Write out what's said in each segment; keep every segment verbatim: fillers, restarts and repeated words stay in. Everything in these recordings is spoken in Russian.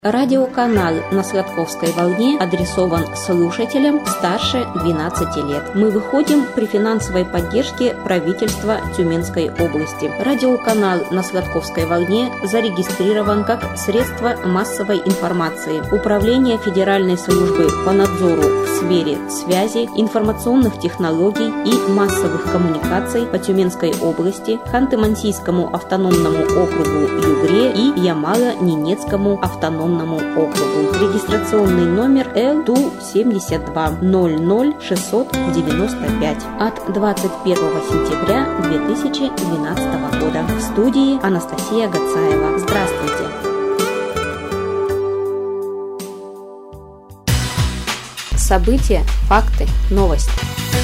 Радиоканал на Сладковской волне адресован слушателям старше двенадцати лет. Мы выходим при финансовой поддержке правительства Тюменской области. Радиоканал на Сладковской волне зарегистрирован как средство массовой информации. Управление Федеральной службы по надзору в сфере связи, информационных технологий и массовых коммуникаций по Тюменской области, Ханты-Мансийскому автономному округу Югре и Ямало-Ненецкому автономному округу. Регистрационный номер Л Т У семьдесят два ноль ноль шестьсот девяносто пять от двадцать первого сентября две тысячи двенадцатого года. В студии Анастасия Гацаева. Здравствуйте! События, факты, новости.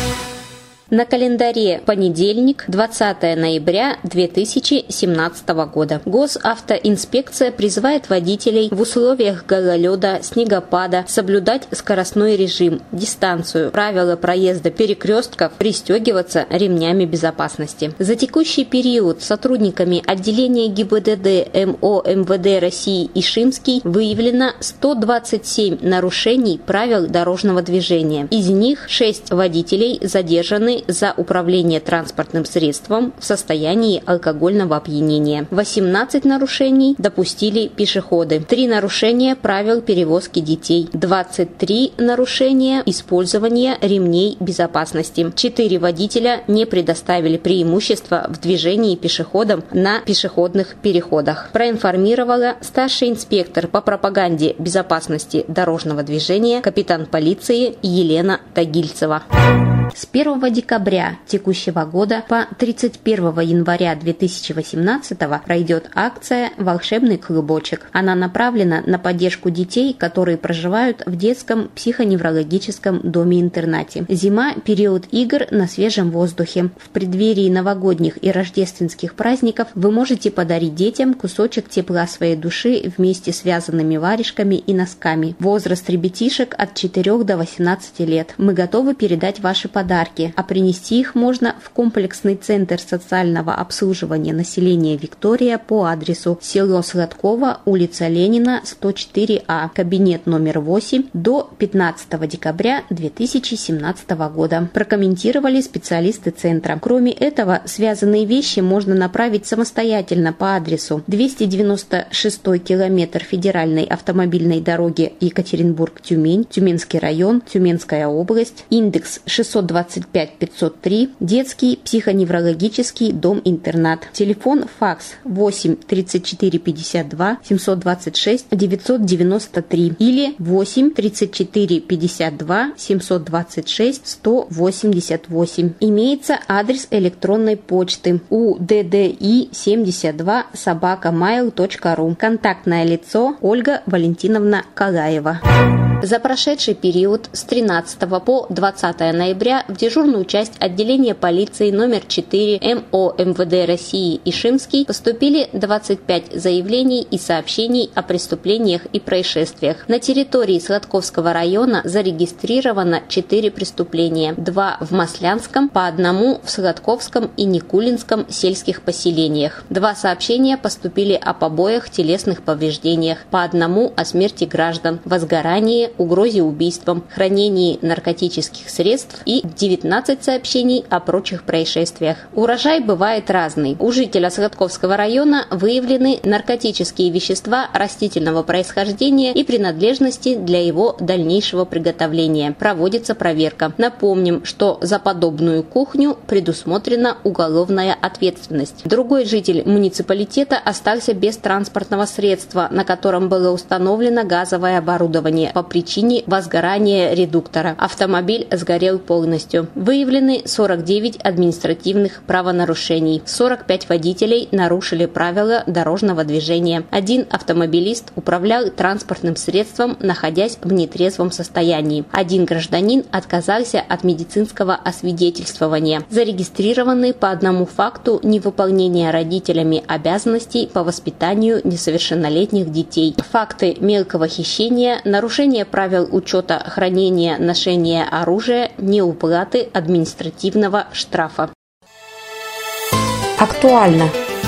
На календаре понедельник, двадцатое ноября две тысячи семнадцатого года. Госавтоинспекция призывает водителей в условиях гололеда, снегопада соблюдать скоростной режим, дистанцию, правила проезда перекрестков, пристегиваться ремнями безопасности. За текущий период сотрудниками отделения Г И Б Д Д М О М В Д России Ишимский выявлено сто двадцать семь нарушений правил дорожного движения. Из них шесть водителей задержаны за управление транспортным средством в состоянии алкогольного опьянения. восемнадцать нарушений допустили пешеходы. три нарушения правил перевозки детей. двадцать три нарушения использования ремней безопасности. четыре водителя не предоставили преимущества в движении пешеходам на пешеходных переходах. Проинформировала старший инспектор по пропаганде безопасности дорожного движения капитан полиции Елена Тагильцева. С первого декабря текущего года по тридцать первого января две тысячи восемнадцатого пройдет акция «Волшебный клубочек». Она направлена на поддержку детей, которые проживают в детском психоневрологическом доме-интернате. Зима – период игр на свежем воздухе. В преддверии новогодних и рождественских праздников вы можете подарить детям кусочек тепла своей души вместе с вязаными варежками и носками. Возраст ребятишек от четырёх до восемнадцати лет. Мы готовы передать ваши подарки, а принести их можно в комплексный центр социального обслуживания населения Виктория по адресу село Сладково, улица Ленина, сто четыре А, кабинет номер восемь, до пятнадцатого декабря две тысячи семнадцатого года. Прокомментировали специалисты центра. Кроме этого, связанные вещи можно направить самостоятельно по адресу двести девяносто шестой километр федеральной автомобильной дороги Екатеринбург-Тюмень, Тюменский район, Тюменская область, индекс шестьсот двадцать пять пятьсот три, детский психоневрологический дом-интернат. Телефон факс восемь тридцать четыре пятьдесят два семьсот двадцать шесть девятьсот девяносто три или восемь тридцать четыре пятьдесят два семьсот двадцать шесть сто восемьдесят восемь. Имеется адрес электронной почты у д д и семьдесят два собака mail точка ру. Контактное лицо Ольга Валентиновна Калаева. За прошедший период с тринадцатого по двадцатое ноября в дежурную часть отделения полиции номер четыре М О М В Д России Ишимский поступили двадцать пять заявлений и сообщений о преступлениях и происшествиях. На территории Сладковского района зарегистрировано четыре преступления. два в Маслянском, по одному в Сладковском и Никулинском сельских поселениях. Два сообщения поступили о побоях, телесных повреждениях, по одному о смерти граждан, возгорании, угрозе убийством, хранении наркотических средств и девятнадцать сообщений о прочих происшествиях. Урожай бывает разный. У жителя Сладковского района выявлены наркотические вещества растительного происхождения и принадлежности для его дальнейшего приготовления. Проводится проверка. Напомним, что за подобную кухню предусмотрена уголовная ответственность. Другой житель муниципалитета остался без транспортного средства, на котором было установлено газовое оборудование по причине возгорания редуктора. Автомобиль сгорел полностью. Выявлены сорок девять административных правонарушений. сорок пять водителей нарушили правила дорожного движения. Один автомобилист управлял транспортным средством, находясь в нетрезвом состоянии. Один гражданин отказался от медицинского освидетельствования. Зарегистрированы по одному факту невыполнения родителями обязанностей по воспитанию несовершеннолетних детей. Факты мелкого хищения, нарушения правил учета хранения, ношения оружия, неуплаты административного штрафа. Актуально.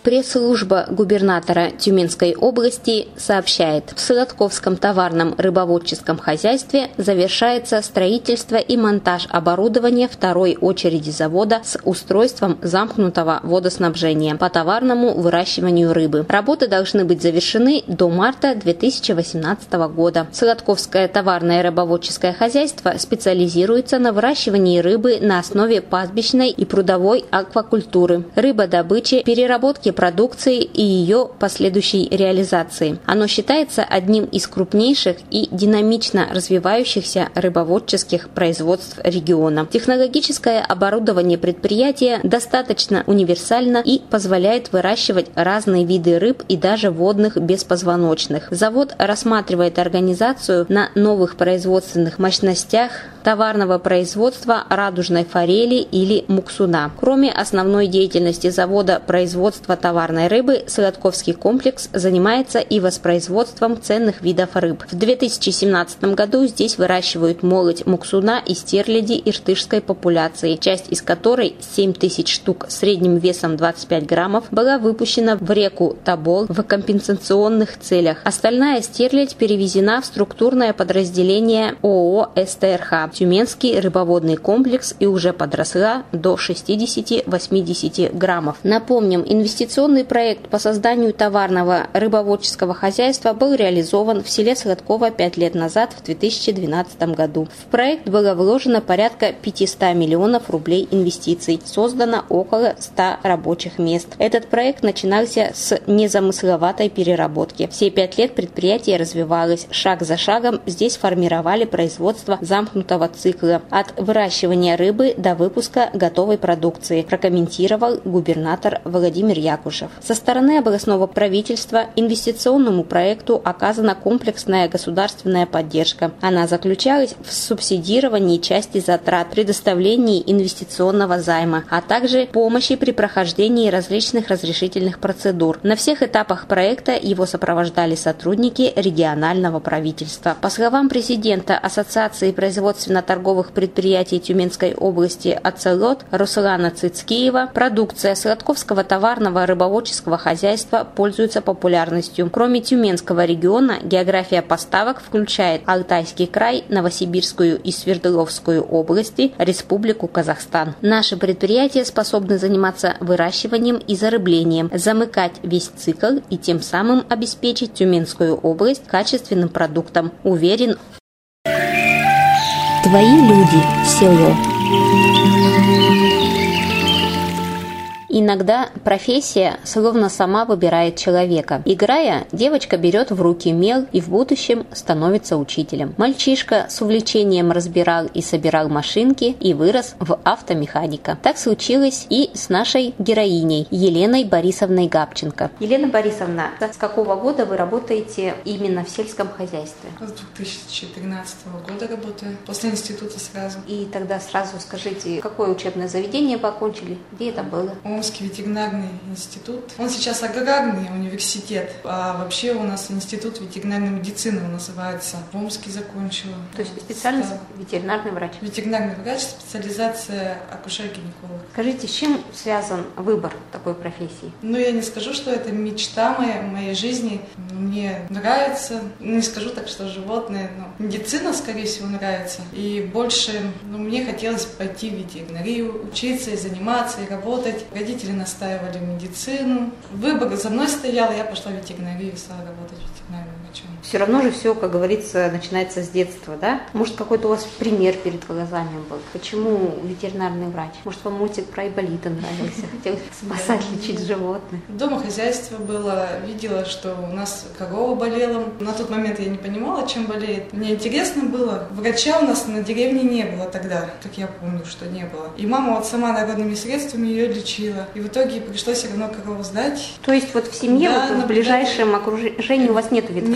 Пресс-служба губернатора Тюменской области сообщает, в Солодковском товарном рыбоводческом хозяйстве завершается строительство и монтаж оборудования второй очереди завода с устройством замкнутого водоснабжения по товарному выращиванию рыбы. Работы должны быть завершены до марта две тысячи восемнадцатого года. Солодковское товарное рыбоводческое хозяйство специализируется на выращивании рыбы на основе пастбищной и прудовой аквакультуры, рыбодобыче, переработке продукции и ее последующей реализации. Оно считается одним из крупнейших и динамично развивающихся рыбоводческих производств региона. Технологическое оборудование предприятия достаточно универсально и позволяет выращивать разные виды рыб и даже водных беспозвоночных. Завод рассматривает организацию на новых производственных мощностях товарного производства радужной форели или муксуна. Кроме основной деятельности завода производства товарной рыбы, Солодковский комплекс занимается и воспроизводством ценных видов рыб. В две тысячи семнадцатом году здесь выращивают молоть муксуна и стерляди иртышской популяции, часть из которой, семь тысяч штук средним весом двадцать пять граммов, была выпущена в реку Тобол в компенсационных целях. Остальная стерлядь перевезена в структурное подразделение ООО СТРХ Тюменский рыбоводный комплекс и уже подросла до шестидесяти-восьмидесяти граммов. Напомним, инвестиционный проект по созданию товарного рыбоводческого хозяйства был реализован в селе Солодково пять лет назад, в две тысячи двенадцатом году. В проект было вложено порядка пятьсот миллионов рублей инвестиций. Создано около ста рабочих мест. Этот проект начинался с незамысловатой переработки. Все пять лет предприятие развивалось. Шаг за шагом здесь формировали производство замкнутого цикла от выращивания рыбы до выпуска готовой продукции, прокомментировал губернатор Владимир Якушев. Со стороны областного правительства инвестиционному проекту оказана комплексная государственная поддержка. Она заключалась в субсидировании части затрат, предоставлении инвестиционного займа, а также помощи при прохождении различных разрешительных процедур. На всех этапах проекта его сопровождали сотрудники регионального правительства. По словам президента Ассоциации производственно-торговых предприятий Тюменской области «Оцелот» Руслана Цицкиева, продукция Солодковского товарного рыбоводческого хозяйства пользуется популярностью. Кроме Тюменского региона, география поставок включает Алтайский край, Новосибирскую и Свердловскую области, Республику Казахстан. Наши предприятия способны заниматься выращиванием и зарыблением, замыкать весь цикл и тем самым обеспечить Тюменскую область качественным продуктом, уверен. Твои люди, село. Иногда профессия словно сама выбирает человека. Играя, девочка берет в руки мел и в будущем становится учителем. Мальчишка с увлечением разбирал и собирал машинки и вырос в автомеханика. Так случилось и с нашей героиней Еленой Борисовной Габченко. Елена Борисовна, с какого года вы работаете именно в сельском хозяйстве? С две тысячи тринадцатого года работаю, после института сразу. И тогда сразу скажите, какое учебное заведение вы окончили, где это было? Омский ветеринарный институт. Он сейчас аграрный университет, а вообще у нас институт ветеринарной медицины он называется. В Омске закончила. То есть специальность Стала. Ветеринарный врач? Ветеринарный врач, специализация акушер-гинеколог. Скажите, с чем связан выбор такой профессии? Ну, я не скажу, что это мечта моя, моей жизни. Мне нравится, не скажу так, что животные, но медицина, скорее всего, нравится. И больше, ну, мне хотелось пойти в ветеринарию, учиться и заниматься, и работать. Родители настаивали в медицину. Выбор за мной стоял, я пошла в ветеринарию и стала работать ветеринарным врачом. Все равно же все, как говорится, начинается с детства, да? Может, какой-то у вас пример перед глазами был? Почему ветеринарный врач? Может, вам мультик про Айболита нравился? Хотелось спасать, лечить животных? Дома хозяйство было, видела, что у нас корова болела. На тот момент я не понимала, чем болеет. Мне интересно было. Врача у нас на деревне не было тогда, как я помню, что не было. И мама вот сама народными средствами ее лечила. И в итоге пришлось все равно корову сдать. То есть вот в семье, да, вот в ближайшем окружении у вас нет ветврачихи?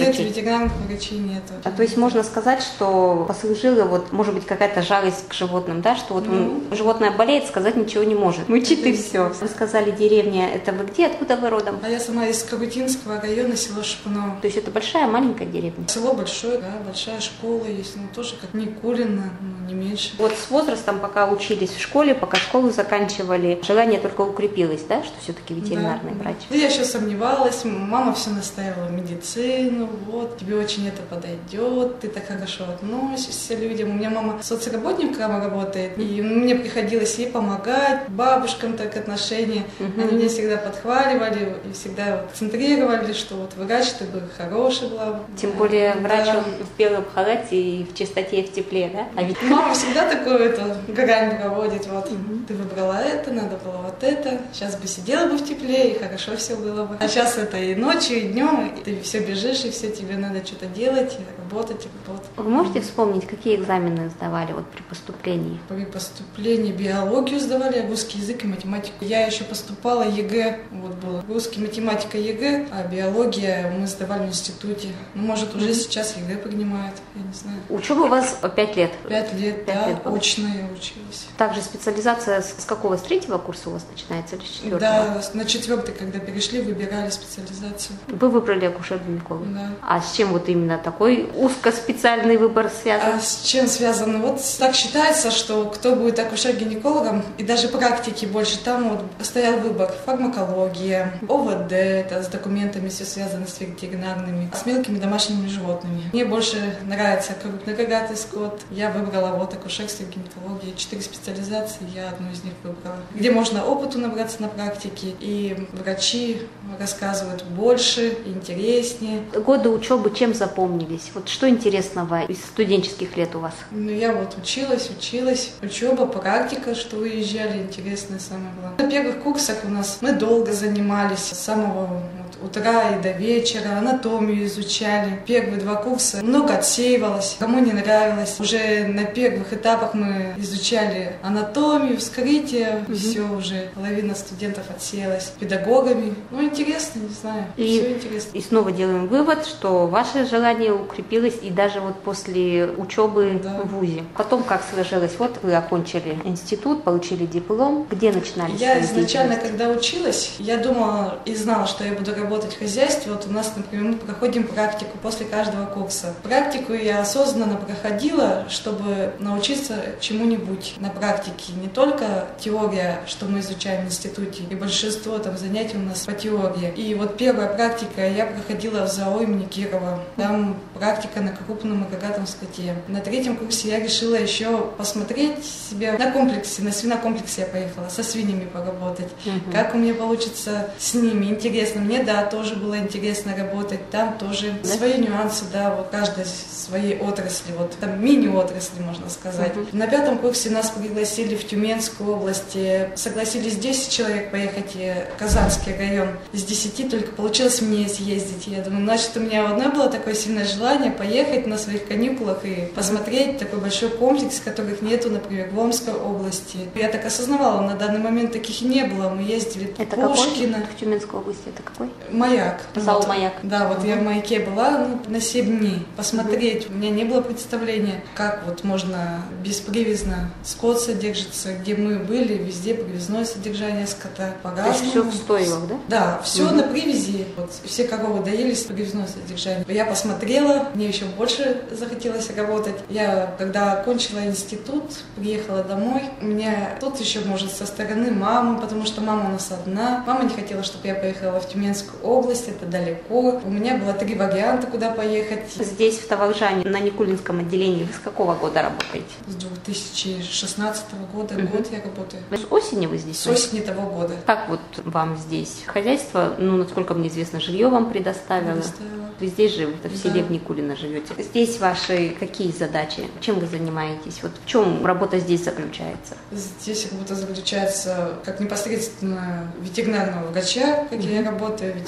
Нет, ветеринарных врачей нет. А то есть можно сказать, что послужило, вот, может быть, какая-то жалость к животным, да, что вот ну, животное болеет, сказать ничего не может. Мычит и все. Вы сказали, деревня, это вы где, откуда вы родом? А я сама из Кагутинского района, село Шипуново. То есть это большая, маленькая деревня? Село большое, да, большая школа есть, ну тоже как Никулино, ну, не меньше. Вот с возрастом, пока учились в школе, пока школу заканчивали, желание только укрепилось, да, что все-таки ветеринарный да, врач? Да. Я еще сомневалась, мама все настаивала в медицину, вот, тебе очень это подойдет, ты так хорошо относишься к людям. У меня мама соцработником работает, и мне приходилось ей помогать, бабушкам так отношения. Угу. Они меня всегда подхваливали и всегда вот центрировали, что вот врач ты бы хороший была. Тем более да. врач он в белом халате и в чистоте и в тепле, да? А ведь мама всегда такую эту грань проводит, вот, угу. ты выбрала это, надо было вот это, сейчас бы сидела бы в тепле и хорошо все было бы. А сейчас это и ночью, и днем, и ты все бежишь, и все тебе надо что-то делать, и работать, и работать. Вы можете вспомнить, какие экзамены сдавали вот при поступлении? При поступлении биологию сдавали, русский язык и математику. Я еще поступала ЕГЭ, вот было русский, математика, ЕГЭ, а биология мы сдавали в институте. Ну, может, уже mm-hmm. сейчас ЕГЭ принимают, я не знаю. Учеба у вас пять лет? Пять лет, пять да, лет очно я училась. Также специализация с какого? С третьего курса у вас начинается или с четвертого? Да, на четвертый, когда перешли, выбирали специализацию. Вы выбрали акушер-гинеколог? Да. А с чем вот именно такой узкоспециальный выбор связан? А с чем связан? Вот так считается, что кто будет акушер-гинекологом, и даже практики больше, там вот стоял выбор фармакология, ОВД, это с документами все связано с ветеринарными, с мелкими домашними животными. Мне больше нравится крупнорогатый скот. Я выбрала вот акушерство, гинекология, четыре специализации, я одну из них выбрала. Где можно опыту набраться на практике, и врачи рассказывают больше, интереснее. Годы учебы чем запомнились? Вот что интересного из студенческих лет у вас? Ну, я вот училась, училась. Учеба, практика, что уезжали, интересное самое главное. На первых курсах у нас мы долго занимались, с самого вот, утра и до вечера, анатомию изучали. Первые два курса много отсеивалось, кому не нравилось. Уже на первых этапах мы изучали анатомию, вскрытие, угу. все уже, половина студентов отсеялась педагогами. Ну, интересно, не знаю, и, все интересно. И снова делаем вывод, что ваше желание укрепилось и даже вот после учебы да. в вузе. Потом как сложилось? Вот вы окончили институт, получили диплом. Где начинали? Я изначально, когда училась, я думала и знала, что я буду работать в хозяйстве. Вот у нас, например, мы проходим практику после каждого курса. Практику я осознанно проходила, чтобы научиться чему-нибудь на практике. Не только теория, что мы изучаем в институте, и большинство там занятий у нас по теории. И вот первая практика я проходила в ЗАО имени Кирова. Там практика на крупном и рогатом скоте. На третьем курсе я решила еще посмотреть себе на комплексе, на свинокомплексе я поехала, со свиньями поработать. Угу. Как у меня получится с ними. Интересно. Мне, да, тоже было интересно работать. Там тоже да? свои нюансы, да, вот каждой своей отрасли, вот там мини-отрасли, можно сказать. Угу. На пятом курсе нас пригласили в Тюменскую область. Согласились десять человек поехать в Казанский район. Из десяти только получилось мне съездить. Я думаю, значит, у меня одно было такое сильное желание поехать на своих каникулах и посмотреть такой большой комплекс, которых нету, например, в Омской области. Я так осознавала, на данный момент таких не было. Мы ездили это в Пушкино. Какой? В Тюменской области это какой? Маяк. ЗАО вот. Маяк. Да, вот угу. я в Маяке была ну, на семь дней. Посмотреть. Угу. У меня не было представления, как вот можно беспривязно скот содержится. Где мы были, везде привязное содержание скота. По-разному. То есть все в стойлах, да? Да, все угу. на привязи. Вот, все коровы доелись привязное содержание. Я посмотрела, мне еще больше захотелось работать. Я, когда окончила институт, приехала домой. У меня тут еще, может, со стороны мамы, потому что мама у нас одна. Мама не хотела, чтобы я поехала в Тюменскую область, это далеко. У меня было три варианта, куда поехать. Здесь, в Таволжане, на Никулинском отделении, вы с какого года работаете? С две тысячи шестнадцатого года, угу. год я работаю. С осени вы здесь? С осени того года. Как вот вам здесь хозяйство, ну, насколько мне известно, жилье вам предоставило? Предоставила. Вы здесь живете, в селе да. в Никулино живете. Здесь ваши какие задачи? Чем вы занимаетесь? Вот в чем работа здесь заключается? Здесь работа заключается как непосредственно ветеринарного врача, как mm-hmm. я работаю,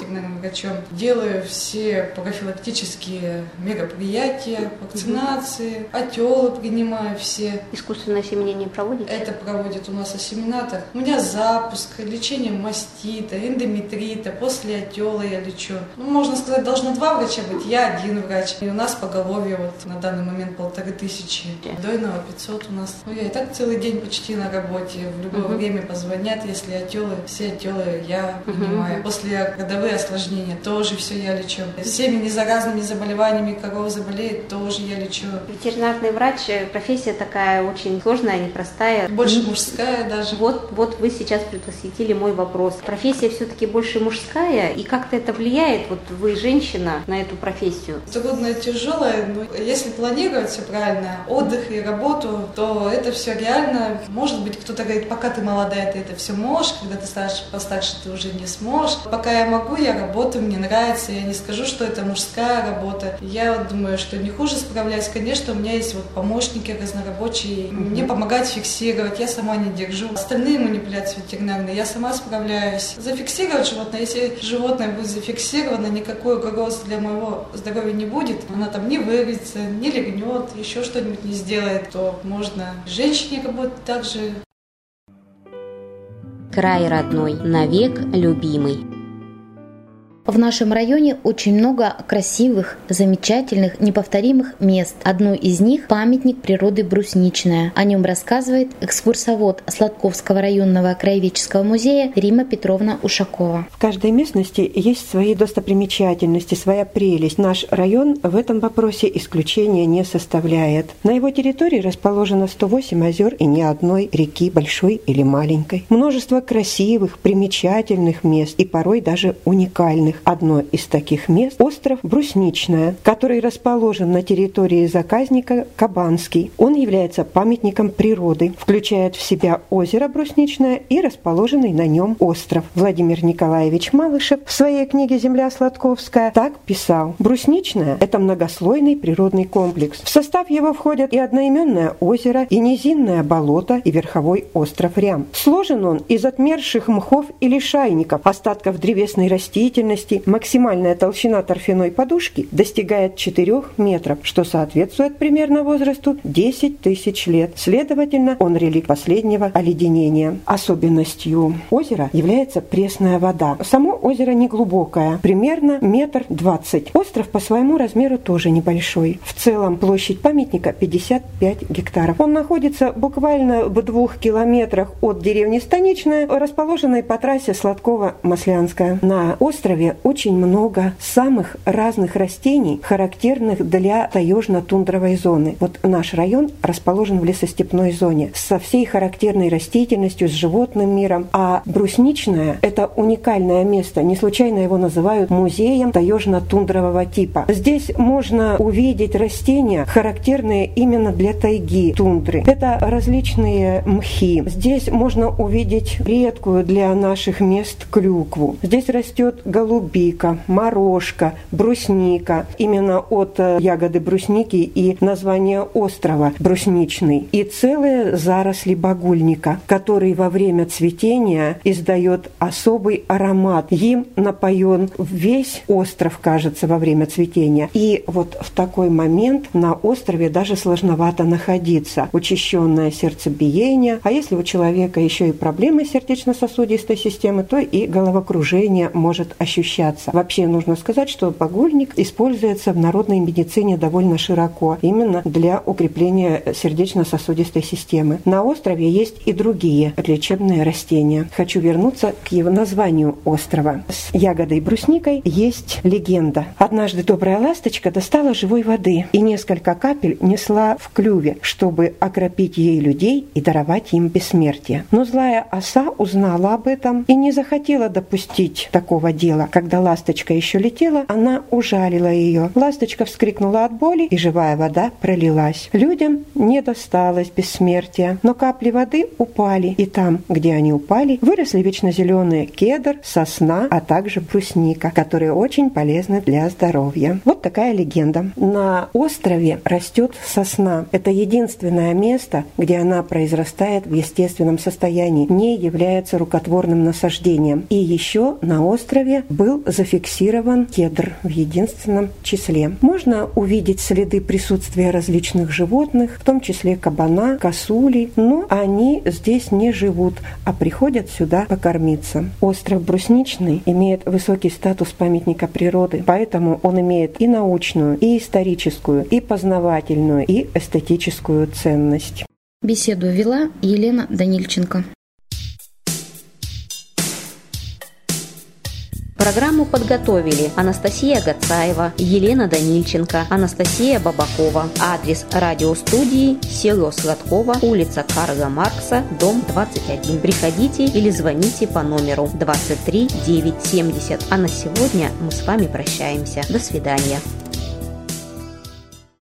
ветеринарным врачом. Делаю все профилактические мероприятия, вакцинации, отелы принимаю все. Искусственное осеменение проводите? Это проводит у нас осеменатор. У меня запуск, лечение мастита, эндометрита, после отела я лечу. Ну, можно сказать, должно два врача быть, я один врач. И у нас поголовье вот на данный момент полторы тысячи. Дойного пятьсот у нас. Ну, я и так целый день почти на работе. В любое uh-huh. время позвонят, если отелы, все отелы я принимаю. Uh-huh. После родовые осложнения тоже все я лечу. Всеми незаразными заболеваниями, корова заболеет, тоже я лечу. Ветеринарный врач, профессия такая очень сложная, непростая. Больше мужская даже. Вот, вот вы сейчас предвосхитили мой вопрос. Профессия все-таки больше мужская, и как-то это влияет, вот вы женщина, на эту профессию? Трудная, тяжелая, но если планировать все правильно, отдых и работу, то это все реально. Может быть, кто-то говорит, пока ты молодая, ты это все можешь, когда ты старше, постарше, ты уже не сможешь. Пока я могу, я работаю, мне нравится, я не скажу, что это мужская работа. Я вот думаю, что не хуже справляюсь. Конечно, у меня есть вот помощники разнорабочие, mm-hmm. мне помогают фиксировать, я сама не держу. Остальные манипуляции ветеринарные я сама справляюсь. Зафиксировать животное, если животное будет зафиксировано, никакой угрозы для моего здоровья не будет, она там не вырвется, не легнет, еще что-нибудь не сделает, то можно женщине работать так же. Край родной, навек любимый. В нашем районе очень много красивых, замечательных, неповторимых мест. Одно из них – памятник природы Брусничная. О нем рассказывает экскурсовод Сладковского районного краеведческого музея Римма Петровна Ушакова. В каждой местности есть свои достопримечательности, своя прелесть. Наш район в этом вопросе исключения не составляет. На его территории расположено сто восемь озер и ни одной реки, большой или маленькой. Множество красивых, примечательных мест и порой даже уникальных. Одно из таких мест – остров Брусничная, который расположен на территории заказника Кабанский. Он является памятником природы, включает в себя озеро Брусничное и расположенный на нем остров. Владимир Николаевич Малышев в своей книге «Земля Сладковская» так писал: «Брусничная – это многослойный природный комплекс. В состав его входят и одноименное озеро, и низинное болото, и верховой остров Рям. Сложен он из отмерших мхов и лишайников, остатков древесной растительности. Максимальная толщина торфяной подушки достигает четырёх метров, что соответствует примерно возрасту десять тысяч лет. Следовательно, он реликт последнего оледенения. Особенностью озера является пресная вода. Само озеро неглубокое, примерно метр двадцать. Остров по своему размеру тоже небольшой. В целом площадь памятника пятьдесят пять гектаров. Он находится буквально в двух километрах от деревни Станичная, расположенной по трассе Сладково-Маслянская. На острове очень много самых разных растений, характерных для таежно-тундровой зоны. Вот наш район расположен в лесостепной зоне со всей характерной растительностью, с животным миром. А Брусничное – это уникальное место. Не случайно его называют музеем таежно-тундрового типа. Здесь можно увидеть растения, характерные именно для тайги, тундры. Это различные мхи. Здесь можно увидеть редкую для наших мест клюкву. Здесь растет голубика, морожка, брусника. Именно от ягоды брусники и название острова Брусничный. И целые заросли багульника, который во время цветения издает особый аромат. Им напоен весь остров, кажется, во время цветения. И вот в такой момент на острове даже сложновато находиться. Учащенное сердцебиение. А если у человека еще и проблемы сердечно-сосудистой системы, то и головокружение может ощущаться. Вообще нужно сказать, что багульник используется в народной медицине довольно широко, именно для укрепления сердечно-сосудистой системы. На острове есть и другие лечебные растения. Хочу вернуться к его названию острова. С ягодой брусникой есть легенда. Однажды добрая ласточка достала живой воды и несколько капель несла в клюве, чтобы окропить ей людей и даровать им бессмертие. Но злая оса узнала об этом и не захотела допустить такого дела. Когда ласточка еще летела, она ужалила ее. Ласточка вскрикнула от боли, и живая вода пролилась. Людям не досталось бессмертия, но капли воды упали, и там, где они упали, выросли вечно зеленые кедр, сосна, а также брусника, которые очень полезны для здоровья. Вот такая легенда. На острове растет сосна. Это единственное место, где она произрастает в естественном состоянии, не является рукотворным насаждением. И еще на острове был был зафиксирован кедр в единственном числе. Можно увидеть следы присутствия различных животных, в том числе кабана, косули, но они здесь не живут, а приходят сюда покормиться. Остров Брусничный имеет высокий статус памятника природы, поэтому он имеет и научную, и историческую, и познавательную, и эстетическую ценность. Беседу вела Елена Данильченко. Программу подготовили Анастасия Гацаева, Елена Данильченко, Анастасия Бабакова. Адрес радиостудии село Сладково, улица Карла Маркса, дом двадцать один. Приходите или звоните по номеру двадцать три девятьсот семьдесят. А на сегодня мы с вами прощаемся. До свидания.